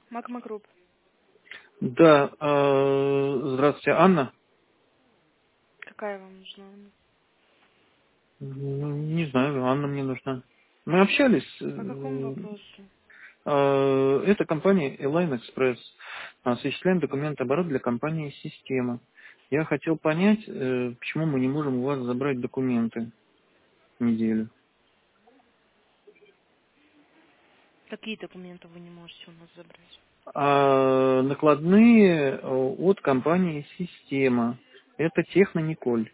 Магма Групп. Да, здравствуйте, Анна. Какая вам нужна? Не знаю, Анна мне нужна. Мы общались. По какому вопросу? Это компания Align Express. Осуществляем документооборот для компании «Система». Я хотел понять, почему мы не можем у вас забрать документы неделю. Какие документы вы не можете у нас забрать? Накладные от компании «Система». Это Технониколь.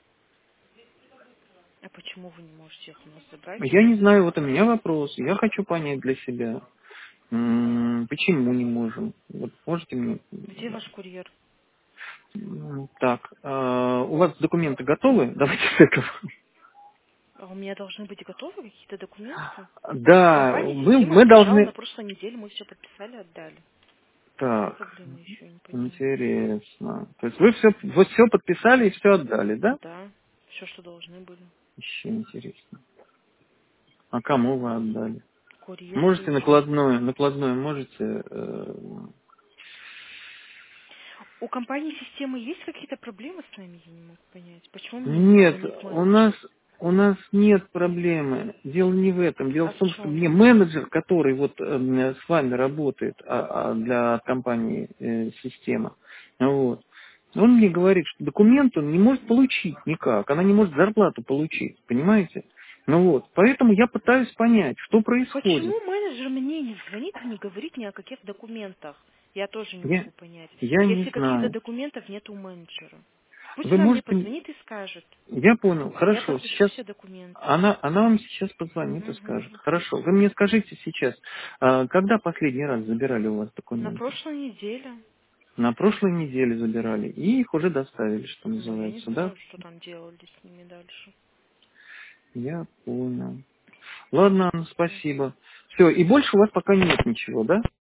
А почему вы не можете их у нас забрать? Я не знаю, вот у меня вопрос. Я хочу понять для себя. Почему не можем? Вот можете мне... Где ваш курьер? Так, у вас документы готовы? Давайте с этого. А у меня должны быть готовы какие-то документы? Да, Компания «Система» мы приезжала на должны... прошлой неделе, мы все подписали, отдали. В чем Так, проблема еще, я не понимаю. интересно. То есть вы все подписали и все отдали, да? Да, все, что должны были. Еще интересно. А кому вы отдали? Курьер Можете приезжал. накладное можете... У компании «Системы» есть какие-то проблемы с нами, я не могу понять. Почему мне не Нет, звонит у нас менеджер? у нас нет проблемы. Дело не в этом. Дело А в в том, что чем? мне менеджер, который вот с вами работает для компании система, вот, он мне говорит, что документ он не может получить никак. Она не может зарплату получить, понимаете? Ну вот, поэтому я пытаюсь понять, что происходит. Почему менеджер мне не звонит и не говорит мне о каких документах? Я тоже не Я, могу понять. я не Если каких-то знаю. документов нет у менеджера. Пусть Вы она мне можете... позвонит и скажет. Я понял, Я хорошо. подпишу Сейчас все документы. она вам сейчас позвонит и скажет. Мгм. Хорошо. Вы мне скажите сейчас, когда последний раз забирали у вас На документы? прошлой неделе. На прошлой неделе забирали. И их уже доставили, что Ну, я не называется, да? знаю, что там делали с ними дальше. Я понял. Ладно, Анна, Мгм. спасибо. Все, и больше у вас пока нет ничего, да?